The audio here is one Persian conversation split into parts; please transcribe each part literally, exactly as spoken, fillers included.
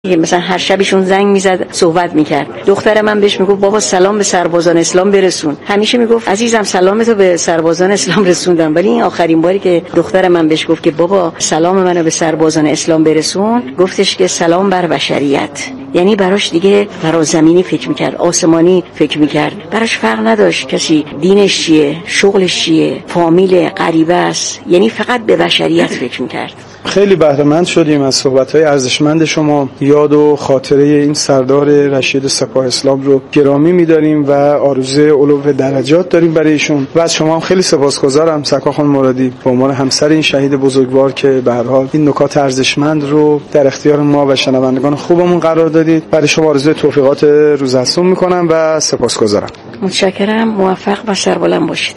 مثلا هر شبشون زنگ میزد صحبت میکرد. دختر من بهش میگفت بابا سلام به سربازان اسلام برسون. همیشه میگفت عزیزم سلامتو به سربازان اسلام رسوندم. ولی این آخرین باری که دختر من بهش گفت که بابا سلام منو به سربازان اسلام برسون، گفتش که سلام بر بشریت. یعنی براش دیگه فرازمینی فکر میکرد، آسمانی فکر میکرد. براش فرق نداشت کسی دینش چیه، شغلش چیه، فامیل غریبه است. یعنی فقط به بشریت فکر میکرد. خیلی بهره مند شدیم از صحبت‌های ارزشمند شما. یاد و خاطره این سردار رشید سپاه اسلام رو گرامی می‌داریم و آرزوی علو درجات داریم برای ایشون. و از شما هم خیلی سپاسگزارم سکا خانم مرادی به عنوان همسر این شهید بزرگوار که به هر حال این نکات ارزشمند رو در اختیار ما و شنوندگان خوبمون قرار دادید. برای شما آرزوی توفیقات روزافزون می‌کنم و سپاسگزارم. متشکرم. موفق و سربلند باشید.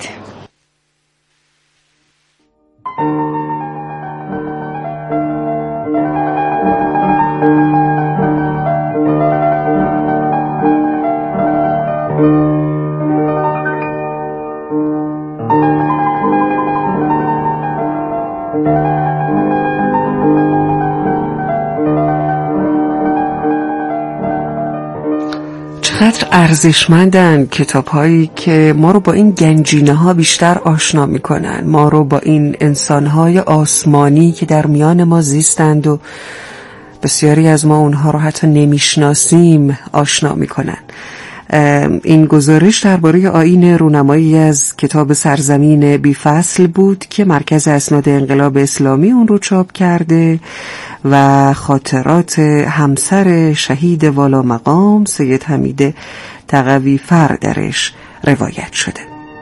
چقدر ارزشمندن کتاب هایی که ما رو با این گنجینه ها بیشتر آشنا میکنن، ما رو با این انسان های آسمانی که در میان ما زیستند و بسیاری از ما اونها رو حتی نمیشناسیم آشنا میکنن. این گزارش درباره آیین رونمایی از کتاب سرزمین بی فصل بود که مرکز اسناد انقلاب اسلامی اون رو چاپ کرده و خاطرات همسر شهید والا مقام سید حمید تقوی فر درش روایت شده.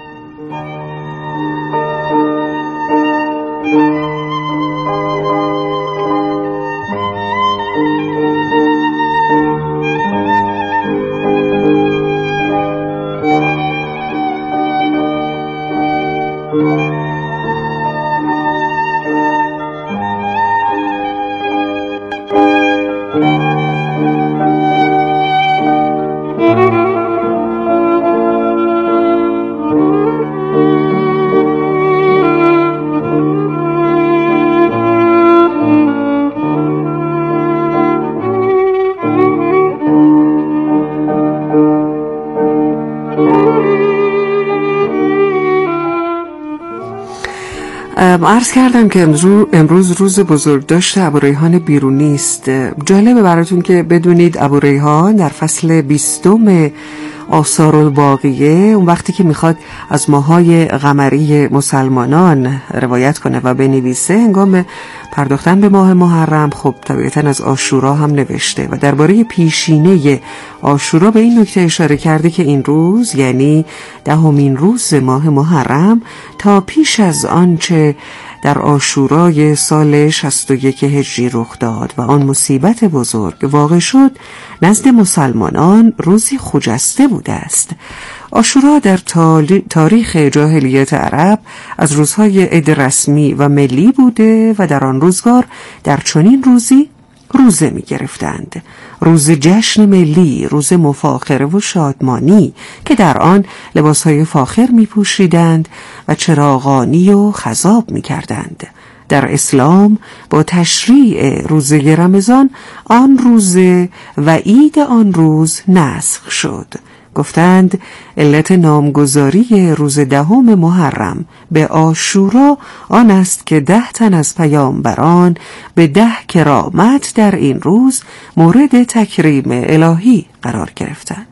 عرض کردم که امروز روز بزرگداشت ابوریحان بیرونی است. جالبه براتون که بدونید ابوریحان در فصل بیستم آثار الباقیه، اون وقتی که میخواد از ماهای قمری مسلمانان روایت کنه و بنویسه، هنگام پرداختن به ماه محرم خب طبیعتاً از عاشورا هم نوشته و درباره پیشینه عاشورا به این نکته اشاره کرده که این روز یعنی دهمین روز ماه محرم تا پیش از آنچه در عاشورای سال شصت و یک هجری رخ داد و آن مصیبت بزرگ واقع شد، نزد مسلمانان روزی خجسته بوده است. عاشورا در تاریخ جاهلیت عرب از روزهای عید رسمی و ملی بوده و در آن روزگار در چنین روزی روزه می گرفتند. روز جشن ملی، روز مفاخره و شادمانی که در آن لباسهای فاخر می پوشیدند و چراغانی و خضاب می کردند. در اسلام با تشریع روزه رمضان آن روزه و عید آن روز نسخ شد. گفتند علت نامگذاری روز دهم محرم به عاشورا آن است که ده تن از پیامبران به ده کرامت در این روز مورد تکریم الهی قرار گرفتند.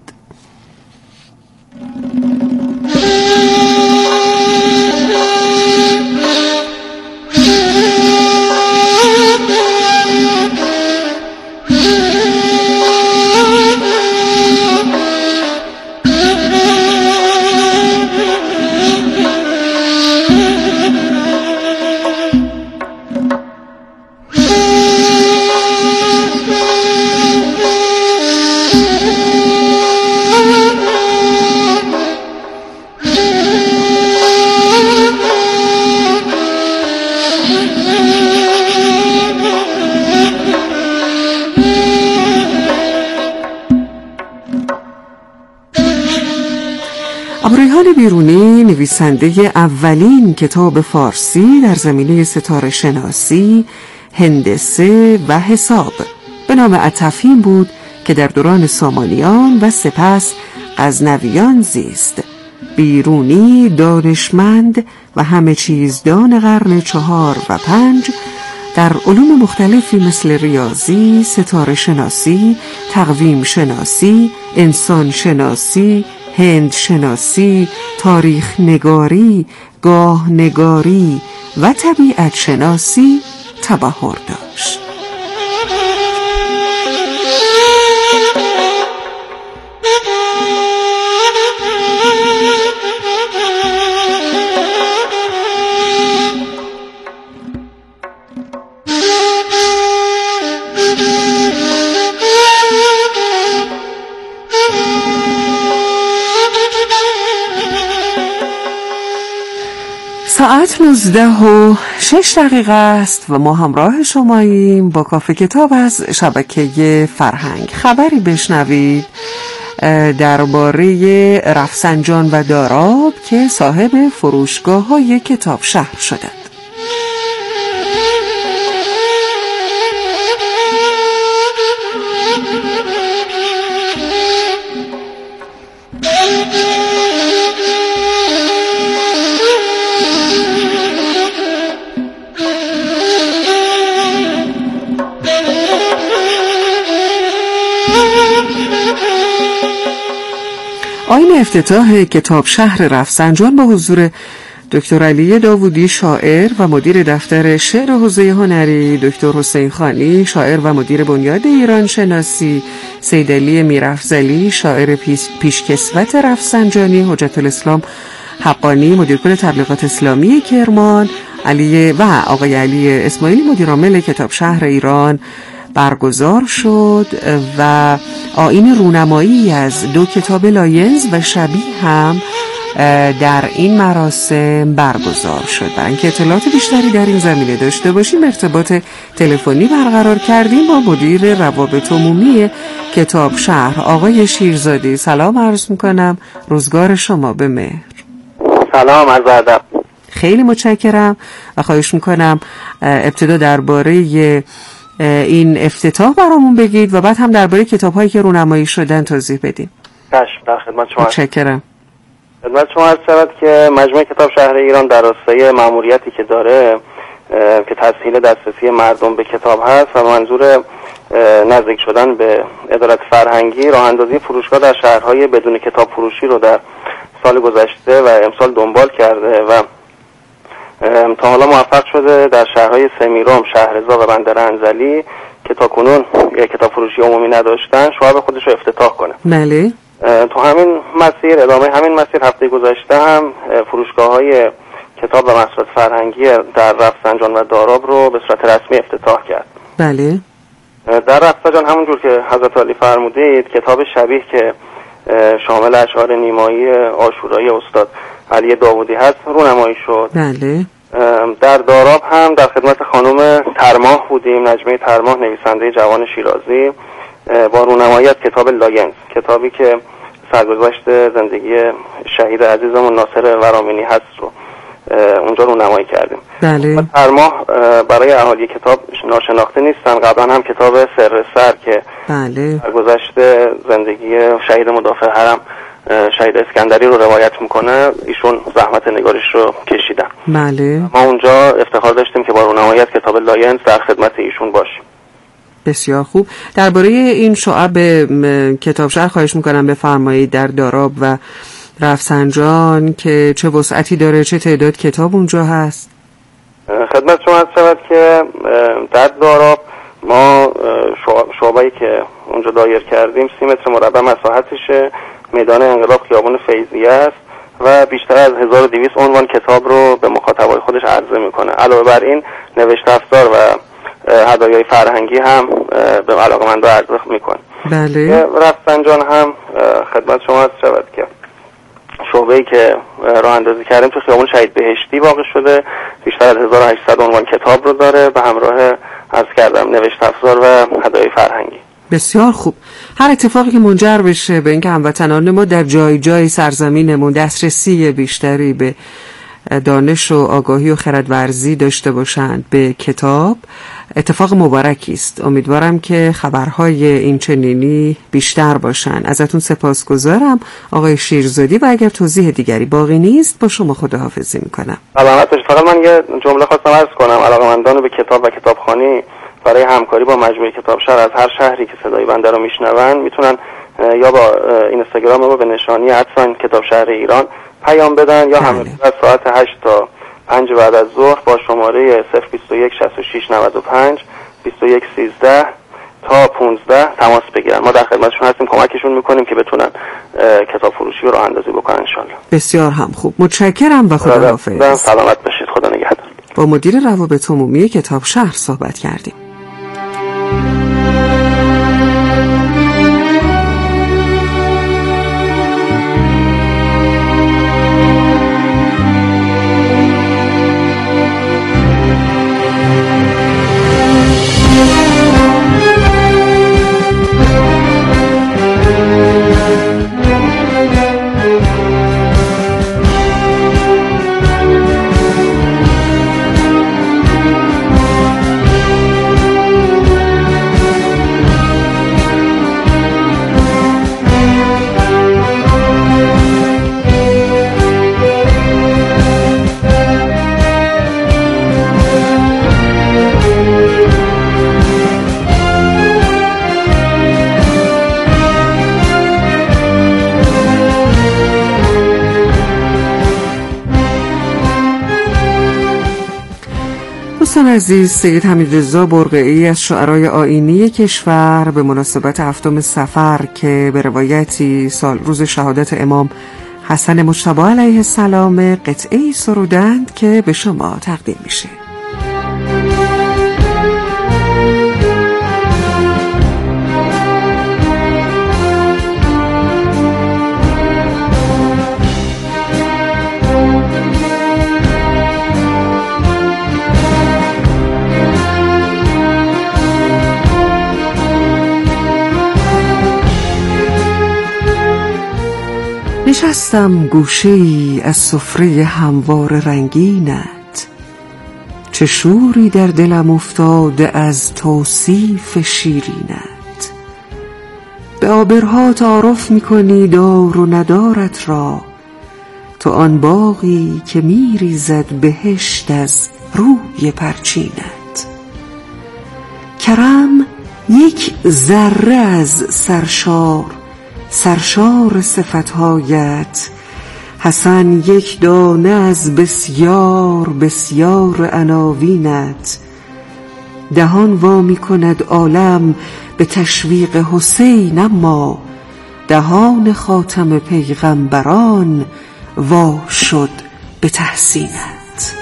ابوریحان بیرونی نویسنده اولین کتاب فارسی در زمینه ستاره شناسی، هندسه و حساب به نام اتفین بود که در دوران سامانیان و سپس غزنویان زیست. بیرونی، دانشمند و همه چیزدان قرن چهار و پنج، در علوم مختلفی مثل ریاضی، ستاره شناسی، تقویم شناسی، انسان شناسی، هند شناسی، تاریخ نگاری، گاه نگاری و طبیعت شناسی تبحر داشت. ساعت نوزده و شش دقیقه است و ما همراه شماییم با کافه کتاب از شبکه فرهنگ. خبری بشنوید درباره رفسنجان و داراب که صاحب فروشگاه های کتاب شهر شدند. آیین افتتاح کتاب شهر رفسنجان با حضور دکتر علی داوودی شاعر و مدیر دفتر شعر حوزه هنری، دکتر حسین خانی شاعر و مدیر بنیاد ایران شناسی، سید علی میرافضلی شاعر پیشکسوت رفسنجانی، حجت الاسلام حقانی مدیر کل تبلیغات اسلامی کرمان، علی و آقای علی اسماعیلی مدیر عامل کتاب شهر ایران برگزار شد و آیین رونمایی از دو کتاب لاینز و شبیه هم در این مراسم برگزار شد. برای اینکه اطلاعات بیشتری در این زمینه داشته باشیم ارتباط تلفنی برقرار کردیم با مدیر روابط عمومی کتاب شهر آقای شیرزادی. سلام عرض میکنم، روزگار شما به مهر. سلام، عرض ادب. خیلی متشکرم و خواهش میکنم ابتدا درباره این افتتاح برامون بگید و بعد هم درباره کتاب‌هایی که رونمایی شدن توضیح بدید. باشه، در خدمت شما. متشکرم. خدمت شما عرض شود که مجموعه کتاب شهر ایران در راستای مأموریتی که داره که تسهیل دسترسی مردم به کتاب هست و منظور نزدیک شدن به عدالت فرهنگی، راه اندازی فروشگاه در شهرهای بدون کتاب فروشی رو در سال گذشته و امسال دنبال کرده و تا حالا موفق شده در شهرهای سمیرام، شهرزا و بندر انزلی که تا کنون کتاب فروشی عمومی نداشتن شعب خودش رو افتتاح کنه. بله. تو همین مسیر، ادامه همین مسیر، هفته گذشته هم فروشگاه‌های کتاب و محصولات فرهنگی در رفسنجان و داراب رو به صورت رسمی افتتاح کرد. بله. در رفسنجان همونجور که حضرت عالی فرمودید کتاب شبیه که شامل اشعار نیمایی عاشورایی استاد علی داوودی هست رونمایی شد. بله. در داراب هم در خدمت خانم ترماه بودیم، نجمه ترماه، نویسنده جوان شیرازی، با رونمایی از کتاب لاینز، کتابی که سرگذشت زندگی شهید عزیزمون ناصر ورامینی هست رو اونجا رونمایی کردیم. بله. ترماه برای اهالی کتاب ناشناخته نیستن. قبلا هم کتاب سر سر که بله سرگذشت زندگی شهید مدافع حرم شهید اسکندری رو روایت میکنه، ایشون زحمت نگارش رو کشیدن. بله. ما اونجا افتخار داشتیم که با رونمایی از کتاب لاینز در خدمت ایشون باشیم. بسیار خوب. درباره این شعب کتاب شهر خواهش میکنم بفرمایید در داراب و رفسنجان که چه وسعتی داره، چه تعداد کتاب اونجا هست؟ خدمت شما هست شود که در داراب ما شعبه‌ای که اونجا دایر کردیم سی متر مربع مساحتشه، میدان انقلاب خیابان فیضیه است و بیشتر از هزار و دویست عنوان کتاب رو به مخاطبای خودش عرضه میکنه. علاوه بر این نوشت افزار و هدایای فرهنگی هم به علاقه‌مندا عرضه میکنه. بله. رفسنجان هم خدمت شما هست شود که شعبه‌ای که راه اندازی کردیم تو خیابان شهید بهشتی واقع شده، بیشتر از هزار و هشتصد عنوان کتاب رو داره به همراه عرض کردم نوشت افزار و هدایای فرهنگی. بسیار خوب. هر اتفاقی که منجر بشه به اینکه هموطنان ما در جای جای سرزمینمون دسترسی بیشتری به دانش و آگاهی و خردورزی داشته باشند به کتاب اتفاق مبارکی است. امیدوارم که خبرهای این چنینی بیشتر باشن. ازتون سپاسگزارم آقای شیرزادی و اگر توضیح دیگری باقی نیست با شما خداحافظی میکنم. سلامت باشید. فقط من یه جمله خواستم عرض کنم. علاقه‌مندان به کتاب و کتابخوانی برای همکاری با مجموعه کتاب شهر از هر شهری که صدای بنده رو میشنون میتونن یا با اینستاگرام ما به نشانی ادساین کتاب شهر ایران پیام بدن یا همه از ساعت هشت تا پنج بعد از ظهر با شماره صفر بیست و یک شصت و شش نود و پنج بیست و یک سیزده تا پانزده تماس بگیرن. ما در خدمتشون هستیم، کمکشون میکنیم که بتونن کتاب فروشی رو راه اندازی بکنن انشالله. بسیار هم خوب، متشکرم و خداحافظ. سلامت باشید، خدا نگهدار. با مدیر روابط عمومی کتاب شهر صحبت کردیم. دوستان عزیز، سید حمیدرضا برقعی از شعرای آیینی کشور به مناسبت هفتم صفر که به روایتی سال روز شهادت امام حسن مجتبی علیه السلام قطعه‌ای سرودند که به شما تقدیم میشه. نشستم گوشه‌ای از سفره هموار رنگینت، چه شوری در دلم افتاده از توصیف شیرینت. به آبرها تعارف می‌کنی دار و ندارت را، تو آن باغی که می‌ریزد بهشت از روی پرچینت. کرم یک ذره از سرشار سرشار صفتهایت، حسن یک دانه از بسیار بسیار عناوینت. دهان وا می کند عالم به تشویق حسین، اما دهان خاتم پیغمبران وا شد به تحسینت.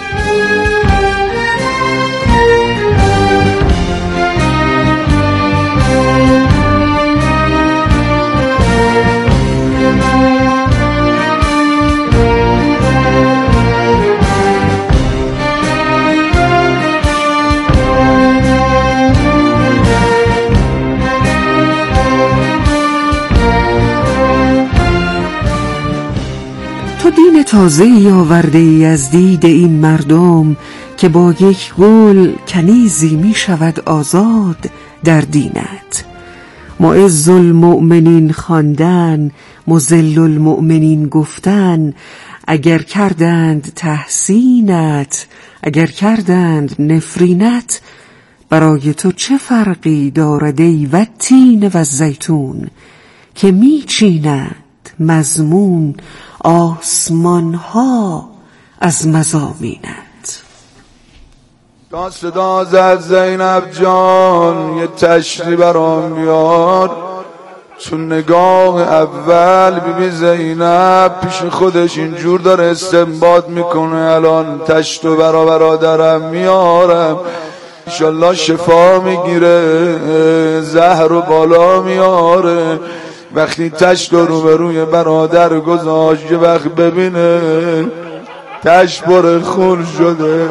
تو دین تازه‌ای آورده ای از دید این مردم که با یک گل کنیزی می شود آزاد در دینت. معز المؤمنین خواندن، مذل المؤمنین گفتن، اگر کردند تحسینت، اگر کردند نفرینت، برای تو چه فرقی دارد ای والتین و الزیتون که می چیند مضمون آسمان ها از مضامینت. تا صدا زد زینب جان یه تشری برام بیار، چون نگاه اول بی بی زینب پیش خودش اینجور داره استنباط میکنه الان تشت و برا برادرم میارم، انشالله شفا میگیره، زهر و بالا میاره. وقتی تشت رو به روی برادر گذاشت یه وقت ببینه تشت پر خون شده،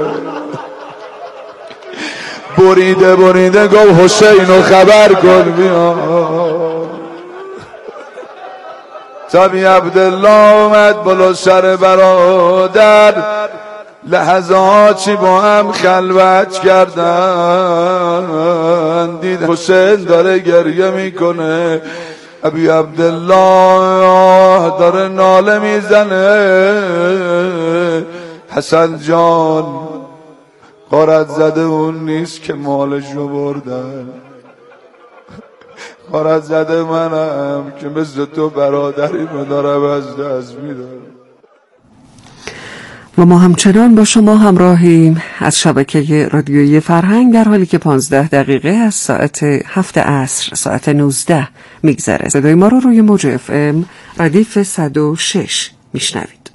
بریده بریده گفت حسین رو خبر کن بیا. تا بی عبدالله اومد بالا سر برادر، لحظاتی با هم خلوت کردن، دید حسین داره گریه میکنه، ابی عبدالله داره ناله میزنه، حسن جان غارت زده اون نیست که مالشو بردن، غارت زده منم که مثل تو برادری دارم از دست میدم. و ما همچنان با شما همراهیم از شبکه رادیویی فرهنگ، در حالی که پانزده دقیقه از ساعت هفت عصر ساعت نوزده میگذره. صدای ما رو روی موج اف ام ردیف صد و شش میشنوید.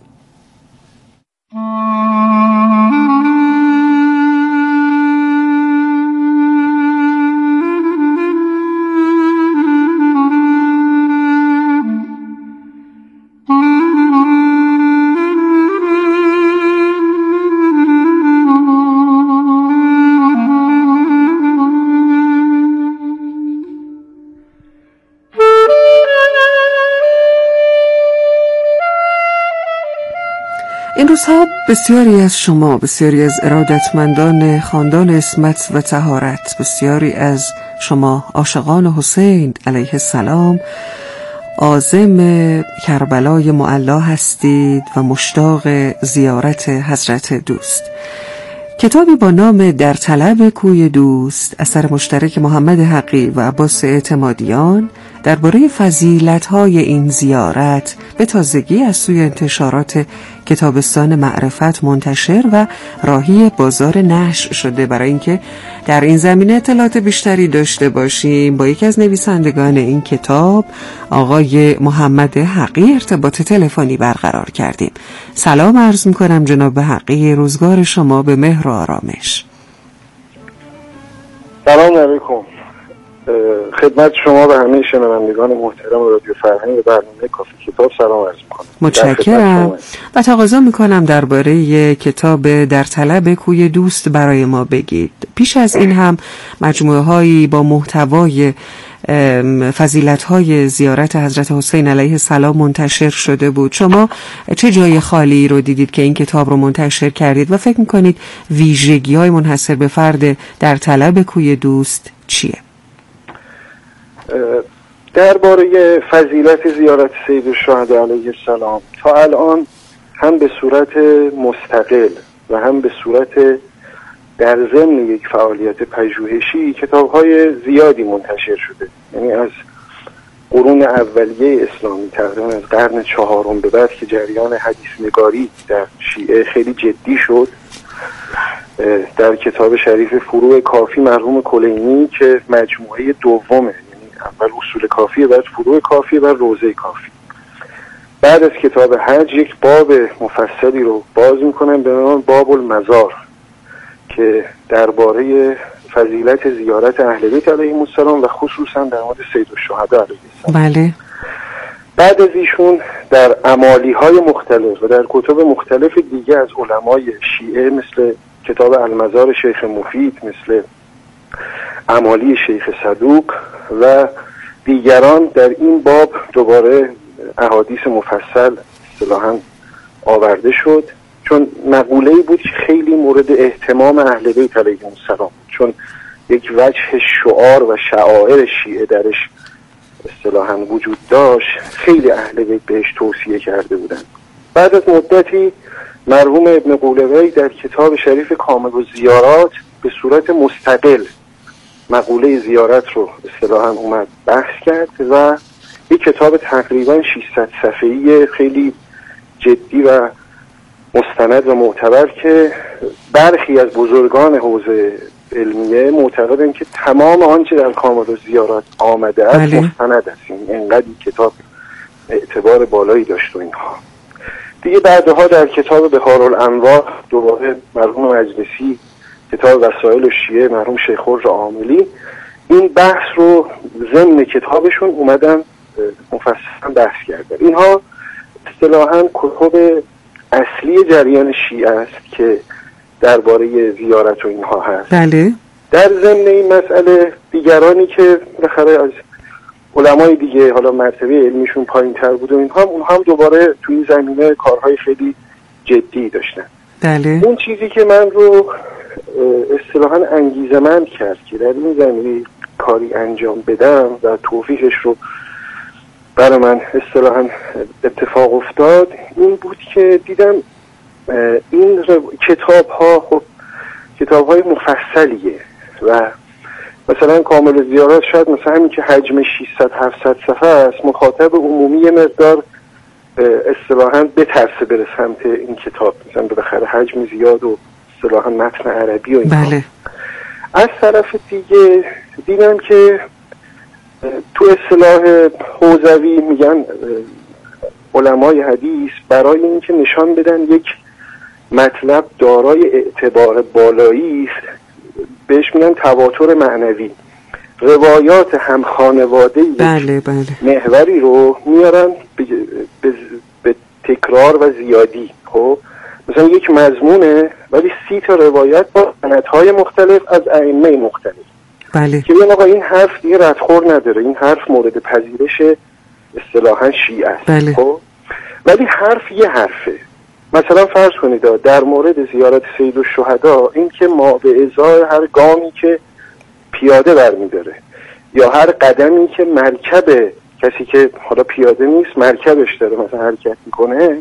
این روزها بسیاری از شما، بسیاری از ارادتمندان خاندان عصمت و طهارت، بسیاری از شما عاشقان حسین علیه السلام عازم کربلای معلا هستید و مشتاق زیارت حضرت دوست. کتابی با نام در طلب کوی دوست، اثر مشترک محمد حقی و عباس اعتمادیان، درباره فضیلت‌های این زیارت به تازگی از سوی انتشارات کتابستان معرفت منتشر و راهی بازار نشر شده. برای اینکه در این زمینه اطلاعات بیشتری داشته باشیم با یکی از نویسندگان این کتاب، آقای محمد حقی، ارتباط تلفنی برقرار کردیم. سلام عرض می‌کنم جناب حقی، روزگار شما به مهر و آرامش. سلام علیکم، خدمت شما و همه شنوندگان محترم رادیو فرهنگ و برنامه کافی کتاب سلام عرض می‌کنم. متشکرم و تقاضا می‌کنم درباره کتاب در طلب کوی دوست برای ما بگید. پیش از این هم مجموعه‌هایی با محتوای فضیلت‌های زیارت حضرت حسین علیه السلام منتشر شده بود. شما چه جای خالی رو دیدید که این کتاب رو منتشر کردید و فکر می‌کنید ویژگی‌های منحصر به فرد در طلب کوی دوست چیه؟ درباره فضیلت زیارت سید الشهدا علیه السلام تا الان هم به صورت مستقل و هم به صورت در ضمن یک فعالیت پژوهشی کتاب‌های زیادی منتشر شده. یعنی از قرون اولیه اسلامی، تقریبا از قرن چهارم به بعد که جریان حدیث نگاری در شیعه خیلی جدی شد، در کتاب شریف فروع کافی مرحوم کلینی که مجموعه دومه، اول اصول کافیه، بعد فروع کافیه، بعد روضه کافی، بعد از کتاب حج یک باب مفصلی رو باز میکنن به نام باب المزار که درباره فضیلت زیارت اهل بیت علیهم السلام و خصوصا در مورد سید الشهدا علیه السلام. بله. بعد از ایشون در امالی های مختلف و در کتب مختلف دیگه از علمای شیعه مثل کتاب المزار شیخ مفید، مثل امالی شیخ صدوق و دیگران در این باب دوباره احادیث مفصل اصطلاحاً آورده شد، چون مقوله‌ای بود که خیلی مورد اهتمام اهل بیت علیهم السلام، چون یک وجه شعار و شعائر شیعه درش اصطلاحاً وجود داشت، خیلی اهل بیت بهش توصیه کرده بودند. بعد از مدتی مرحوم ابن قولوی در کتاب شریف کامل الزیارات به صورت مستقل مقوله زیارت رو اصطلاحاً اومد بحث کرد و یک کتاب تقریباً ششصد صفحه‌ای خیلی جدی و مستند و معتبر که برخی از بزرگان حوزه علمیه معتقدن که تمام آنچه در کامل الزیارات آمده است مستند است. اینقدر کتاب اعتبار بالایی داشت و اینها. دیگه بعدها در کتاب بهار الانوار دوباره مرحوم مجلسی، کتاب وسائل الشیعه مرحوم شیخ خرج عاملی، این بحث رو ضمن کتابشون اومدن مفصلا بحث کردن. اینها اصطلاحاً کتب اصلی جریان شیعه است که درباره زیارت و اینها هست. بله. در ضمن این مسئله دیگرانی که بالاخره از علمای دیگه حالا مرتبه علمیشون پایین تر بود و اینها، اون هم دوباره توی این زمینه کارهای خیلی جدی داشتن. بله. اون چیزی که من رو اصطلاحاً انگیزه‌مند کرد که در این زمینه کاری انجام بدم و توفیقش رو برای من اصطلاحاً اتفاق افتاد این بود که دیدم این کتاب ها خب کتاب های مفصلیه و مثلا کامل زیارات شاید مثلا همین که حجم ششصد هفتصد صفحه است، مخاطب عمومی مقدار اصطلاحاً بترسه بره سمت این کتاب، مثلا بالاخره حجم زیاد و اصطلاحاً متن عربی و این. بله. از طرف دیگه دیدم که تو اصطلاح حوزوی میگن علمای حدیث برای اینکه نشان بدن یک مطلب دارای اعتبار بالایی است بهش میگن تواتر معنوی. روایات هم خانواده بله بله. محوری رو میارن به, به, به تکرار و زیادی. خب مثلا یک مضمونه ولی سی تا روایت با سندهای مختلف از ائمه مختلف. بله. که بگن آقا این حرف دیگه ردخور نداره، این حرف مورد پذیرش اصطلاحاً شیعه است. بله. خب ولی حرف یه حرفه. مثلا فرض کنید در مورد زیارت سید الشهدا این که ما به ازای هر گامی که پیاده برمیداره یا هر قدمی که مرکب کسی که حالا پیاده نیست مرکبش داره مثلا حرکت میکنه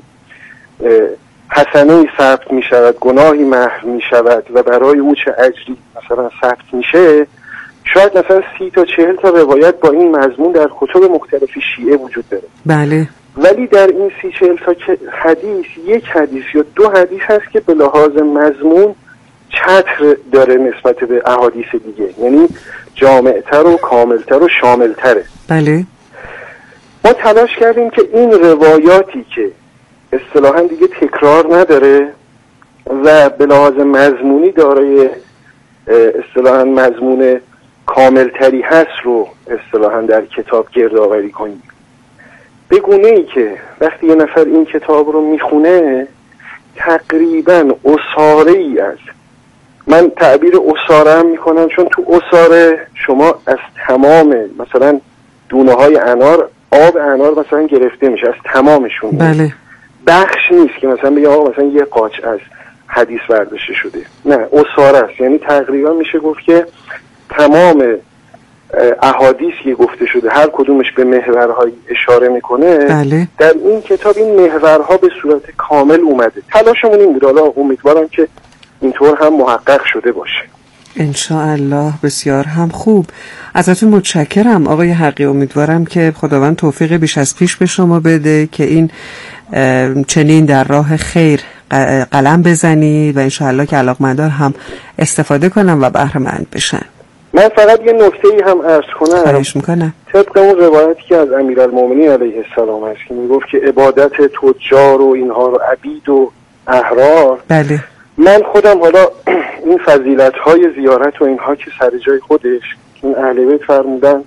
حسنه‌ای ثبت میشود، گناهی محو میشود و برای او چه اجری مثلا ثبت میشه. شاید مثلا سی تا چهل تا روایت با این مضمون در کتب مختلف شیعه وجود داره. بله. ولی در این سی چهل تا حدیث یک حدیث یا دو حدیث هست که به لحاظ مضمون چتر داره نسبت به احادیث دیگه، یعنی جامعتر و کاملتر و شاملتره. بله. ما تلاش کردیم که این روایاتی که اصطلاحاً دیگه تکرار نداره و به لحاظ مضمونی دارای اصطلاحاً مضمون کاملتری هست رو اصطلاحاً در کتاب گردآوری کنیم، به گونه ای که وقتی یه نفر این کتاب رو میخونه تقریباً اساره ای از، من تعبیر اساره هم میکنم چون تو اساره شما از تمام مثلا دونه های انار آب انار مثلا گرفته میشه از تمامشون. بله. بخش نیست که مثلا بگه آقا مثلا یه قاچ از حدیث برداشته شده، نه اساره است، یعنی تقریبا میشه گفت که تمام احادیث که گفته شده هر کدومش به محورهای اشاره میکنه. بله. در این کتاب این محورها به صورت کامل اومده. تلاشمون این بود، حالا امیدوارم که اینطور هم محقق شده باشه انشاءالله. بسیار هم خوب، ازتون متشکرم آقای حقی. امیدوارم که خداوند توفیق بیش از پیش به شما بده که این چنین در راه خیر قلم بزنید و انشاءالله که علاقمندان هم استفاده کنن و بهره مند بشن. من فقط یه نکته‌ای هم عرض کنم. خواهش میکنم. طبق اون روایتی که از امیرالمومنین علیه السلام هست که میگفت که عبادت تجار و اینها رو عبید و احرار. بله. من خودم حالا این فضیلت‌های زیارت و اینها که سر جای خودش این اهل بیت فرمودن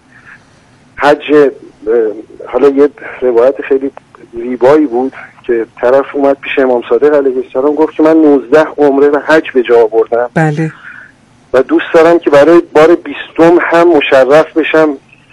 حج، حالا یه روایت خیلی زیبایی بود که طرف اومد پیش امام صادق علیه السلام گفت که من نوزده عمره و حج به جا آوردم. بله. و دوست دارم که برای بار بیستم هم مشرف بشم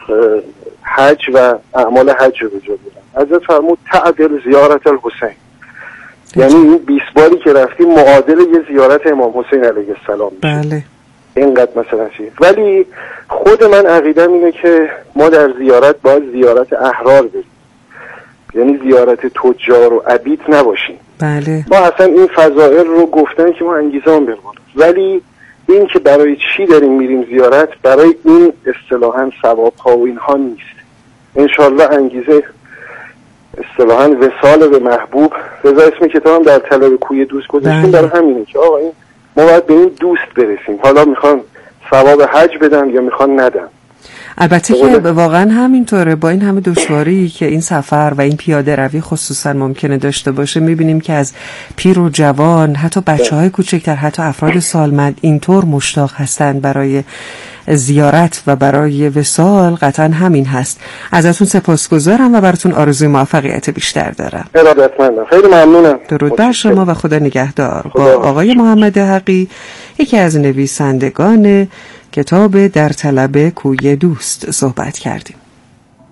حج و اعمال حج رو به جا بیارم. حضرت فرمود تعدل زیارت الحسین، یعنی این بیست باری که رفتیم معادل یه زیارت امام حسین علیه السلام میشه. بله. اینقدر مثلا چیه. ولی خود من عقیدم اینه که ما در زیارت باید زیارت احرار بریم، یعنی زیارت تجار و عبید نباشیم. بله. ما اصلا این فضائل رو گفتن که ما انگیزان بریم، ولی این که برای چی داریم میریم زیارت، برای این اصطلاحاً ثواب‌ها و اینها نیست. انشالله انگیزه اصطلاحاً وصال به محبوب، رضا اسم کتابم در طلب کوی دوست گذاشتیم برای همینه که آقا این ما باید به این دوست برسیم، حالا میخوان ثواب حج بدن یا میخوان ندن. البته که واقعا همینطوره، با این همه دشواری که این سفر و این پیاده روی خصوصا ممکنه داشته باشه، میبینیم که از پیر و جوان حتی بچه های کوچکتر، حتی افراد سالمند اینطور مشتاق هستند برای زیارت و برای وصال. قطعا همین هست. ازتون سپاسگزارم و براتون آرزوی موفقیت بیشتر دارم. ارادتمندم، خیلی ممنونم. درود بر شما و خدا نگهدار. با آقای محمد حقی، یکی از نویسندگان کتاب در طلب کوی دوست، صحبت کردیم.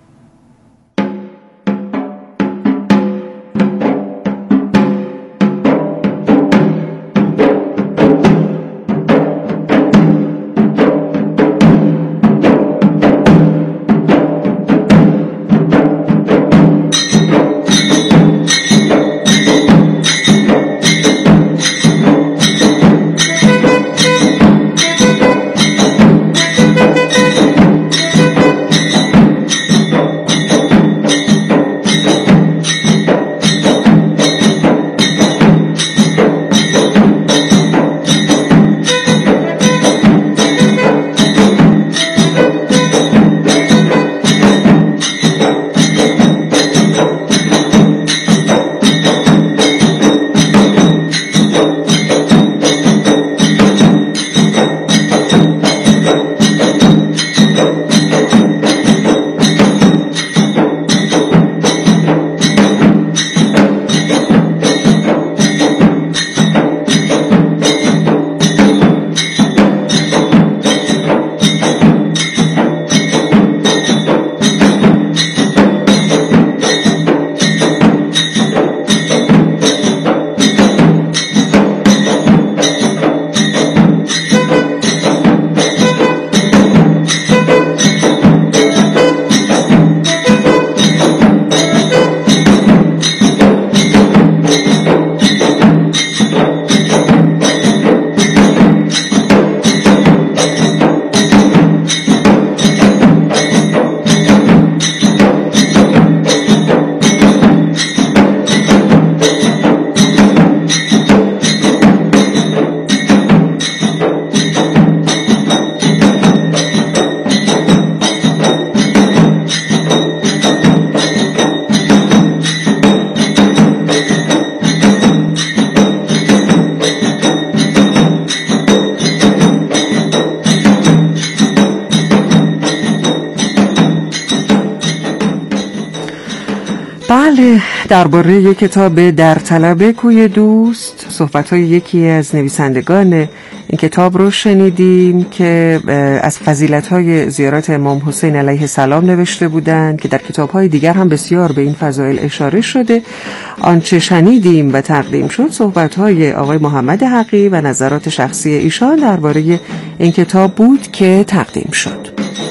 بله، درباره کتاب در طلب کوی دوست صحبت‌های یکی از نویسندگان این کتاب رو شنیدیم که از فضیلت‌های زیارت امام حسین علیه السلام نوشته بودند که در کتاب‌های دیگر هم بسیار به این فضایل اشاره شده. آنچه شنیدیم و تقدیم شد صحبت‌های آقای محمد حقی و نظرات شخصی ایشان درباره این کتاب بود که تقدیم شد.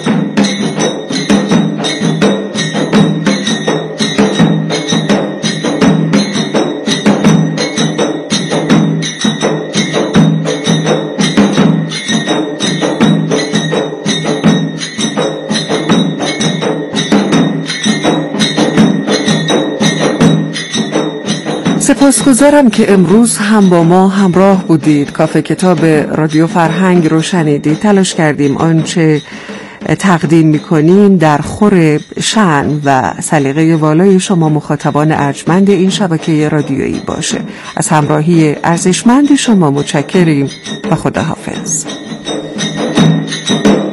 سپاسگزارم که امروز هم با ما همراه بودید. کافه کتاب رادیو فرهنگ رو شنیدید. تلاش کردیم آنچه تقدیم میکنیم در خور شأن و سلیقه والای شما مخاطبان ارجمند این شبکه رادیویی باشه. از همراهی ارزشمند شما متشکریم و خداحافظ.